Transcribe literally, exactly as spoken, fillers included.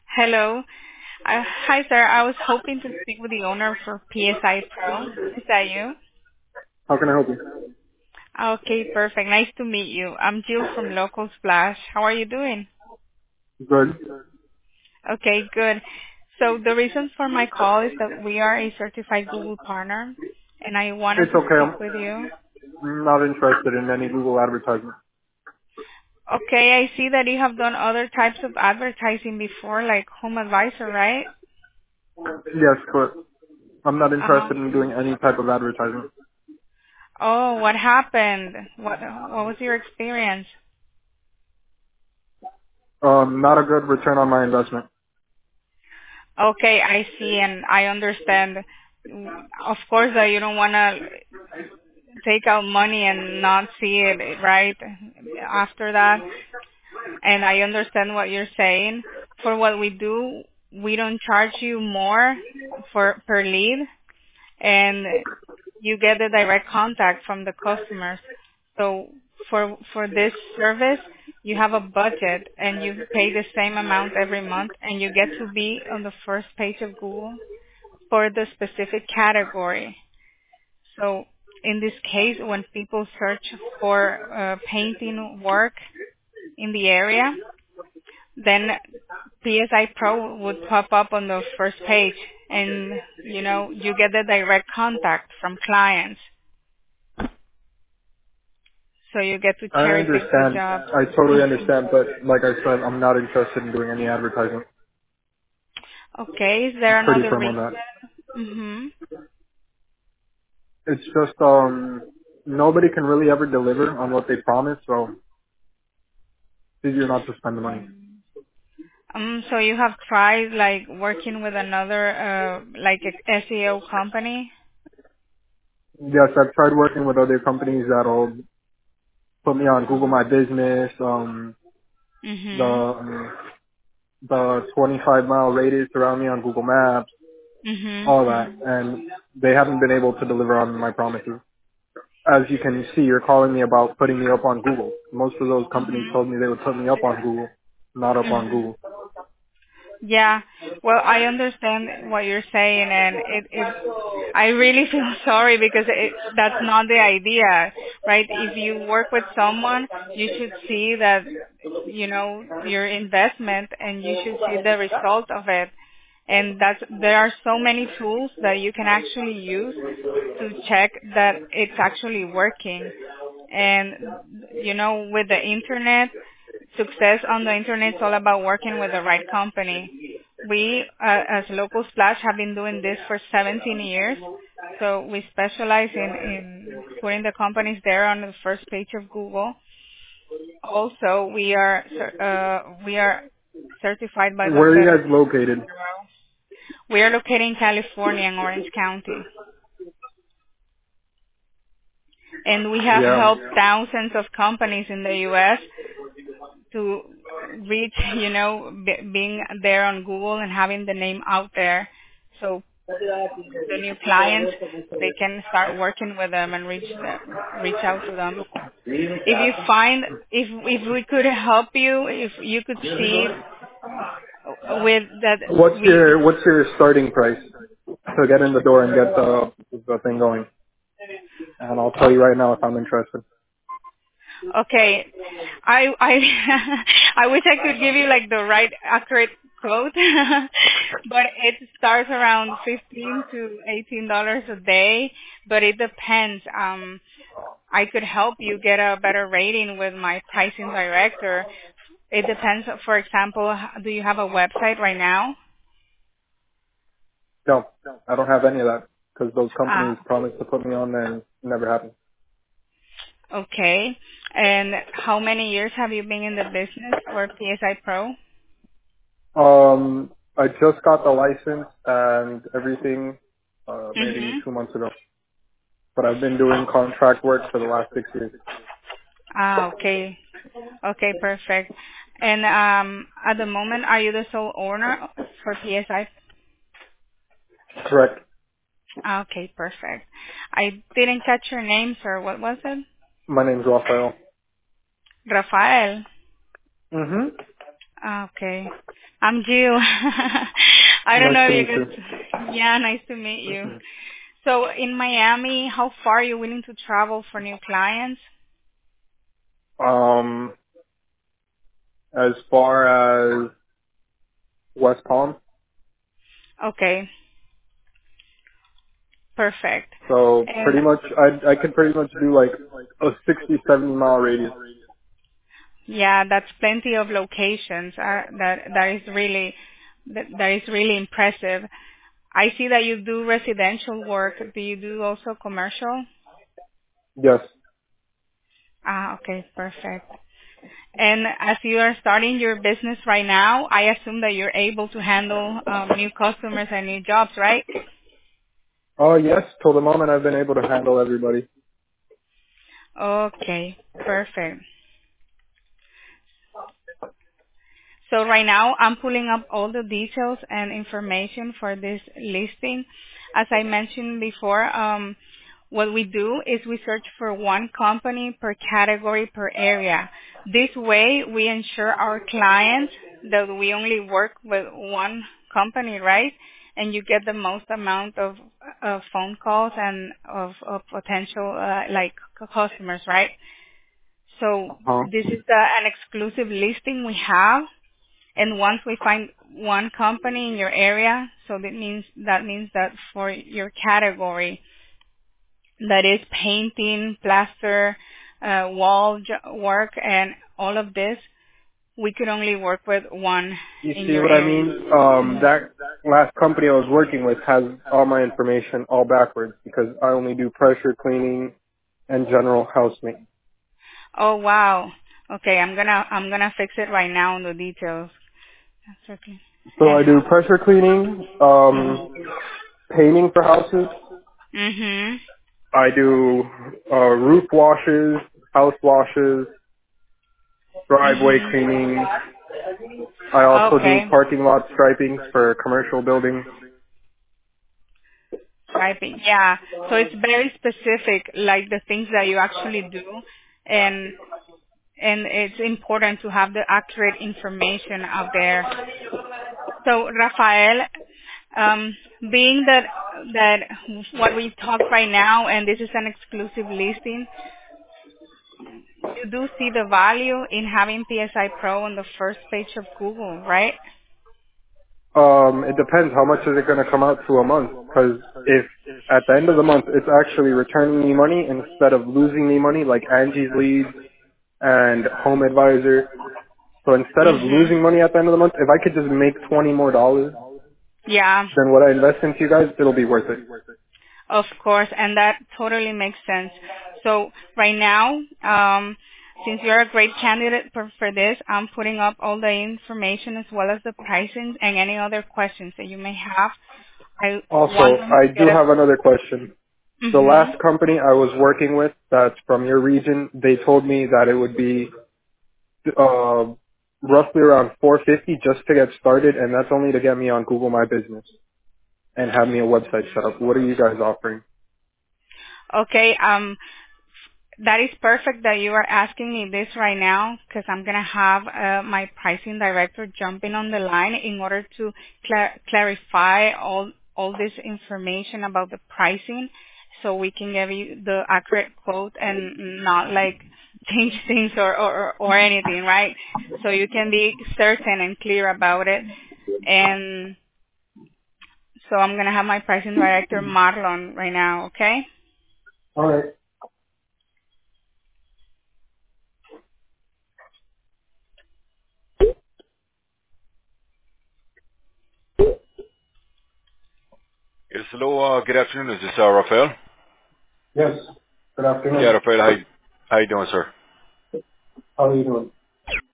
Hello. Uh, hi, sir. I was hoping to speak with the owner for P S I Pro. Is that you? How can I help you? Okay, perfect. Nice to meet you. I'm Jill from Local Splash. How are you doing? Good. Okay, good. So the reason for my call is that we are a certified Google partner, and I wanted It's to okay. speak I'm with you. I'm not interested in any Google advertising. Okay, I see that you have done other types of advertising before, like Home Advisor, right? Yes, but I'm not Um, interested in doing any type of advertising. oh, what happened? What What was your experience? Um, not a good return on my investment. Okay, I see, and I understand. Of course, that you don't want to take out money and not see it right after that. And I understand what you're saying. For what we do, we don't charge you more for per lead, and you get the direct contact from the customers. So for for this service, you have a budget and you pay the same amount every month, and you get to be on the first page of Google for the specific category. So in this case, when people search for uh, painting work in the area, then P S I Pro would pop up on the first page, and you know you get the direct contact from clients, so you get to I cherry pick the understand. jobs. I totally Mhm. understand, but like I said, I'm not interested in doing any advertising. Okay, is I'm there pretty another firm on reason? that. Mm-hmm. It's just um, nobody can really ever deliver on what they promise, so it's easier not to spend the money. Um, so you have tried like working with another uh, like a S E O company? Yes, I've tried working with other companies that'll put me on Google My Business, um, the Mhm. um, the twenty-five mile radius around me on Google Maps, Mhm. all that, and they haven't been able to deliver on my promises. As you can see, you're calling me about putting me up on Google. Most of those companies Mhm. told me they would put me up on Google, not up on Mhm. Google. Yeah. Well, I understand what you're saying, and it, it I really feel sorry because it, that's not the idea, right? If you work with someone, you should see that, you know, your investment, and you should see the result of it. And that's, there are so many tools that you can actually use to check that it's actually working. And, you know, with the internet, success on the internet is all about working with the right company. We, uh, as Local Splash, have been doing this for seventeen years. So we specialize in, in putting the companies there on the first page of Google. Also, we are cer- uh, we are certified by the Where are you Federal guys located? Bureau. We are located in California, in Orange County, and we have Yeah. helped thousands of companies in the U S to reach, you know, b- being there on Google and having the name out there. So the new clients, they can start working with them and reach them, reach out to them. If you find, if if we could help you, if you could see with that, What's we your What's your starting price to get in the door and get the the thing going? And I'll tell you right now if I'm interested. okay. I I I wish I could give you like the right accurate quote, but it starts around fifteen to eighteen dollars a day. But it depends. Um, I could help you get a better rating with my pricing director. It depends. For example, h- do you have a website right now? No, I don't have any of that because those companies Ah, promised to put me on there and it never happened. okay. And how many years have you been in the business for P S I Pro? Um, I just got the license and everything uh, maybe Mhm. two months ago, but I've been doing contract work for the last six years. Ah, okay. Okay, perfect. And um, at the moment, are you the sole owner for P S I? Correct. Ah, okay, perfect. I didn't catch your name, sir. What was it? My name's Rafael. Rafael. Mm-hmm. Ah, okay. I'm Jill. I don't Nice know to if you meet could. Yeah, nice to meet you. So in Miami, how far are you willing to travel for new clients? you. Um, as far as West Palm, Okay, perfect. so And pretty much, I I could pretty much do like a sixty, seventy mile radius. yeah, that's plenty of locations. Uh, that that is really that, that is really impressive. I see that you do residential work. Do you do also commercial? Yes. Ah, okay, perfect. And as you are starting your business right now, I assume that you're able to handle um, new customers and new jobs, right? Oh yes, till the moment I've been able to handle everybody. Okay, perfect. So right now I'm pulling up all the details and information for this listing. As I mentioned before, um, what we do is we search for one company per category per area. This way we ensure our clients that we only work with one company, right? And you get the most amount of, of phone calls and of, of potential uh, like c- customers, right? So Huh? this is the, an exclusive listing we have. And once we find one company in your area, so that means that means that for your category, that is painting, plaster, uh, wall jo- work, and all of this, we could only work with one You in see your what I area. mean? Um, Mhm. that last company I was working with has all my information all backwards because I only do pressure cleaning and general house maintenance. Oh wow. Okay, I'm gonna I'm gonna fix it right now in the details. That's okay. So And I do how? pressure cleaning, um, painting for houses. Mhm. I do uh, roof washes, house washes, driveway Mhm. cleaning. I also do Okay. parking lot striping for commercial buildings. Typing. Yeah. So it's very specific, like the things that you actually do, and and it's important to have the accurate information out there. So Rafael, um, being that that what we talk right now, and this is an exclusive listing, you do see the value in having P S I Pro on the first page of Google, right? Um, it depends. How much is it going to come out to a month? Because if at the end of the month it's actually returning me money instead of losing me money, like Angie's Leads and Home Advisor. So instead of Mhm. losing money at the end of the month, if I could just make twenty more dollars Yeah. than what I invest into you guys, it'll be worth it. Of course, and that totally makes sense. So right now, um, since you're a great candidate for, for this, I'm putting up all the information as well as the pricing and any other questions that you may have. I want Also, them I to get do a. have another question. The Mhm. last company I was working with that's from your region, they told me that it would be uh, roughly around four fifty just to get started, and that's only to get me on Google My Business and have me a website set up. What are you guys offering? Okay. Um, that is perfect that you are asking me this right now because I'm gonna have uh, my pricing director jumping on the line in order to cla- clarify all all this information about the pricing, so we can give you the accurate quote and not like change things or or, or anything, right? So you can be certain and clear about it. And so I'm gonna have my pricing director Marlon right now. Okay. All right. Yes, hello. Uh, good afternoon. Is this uh, Rafael? Yes. Good Yeah, afternoon. Rafael. How how you doing, sir? How are you doing?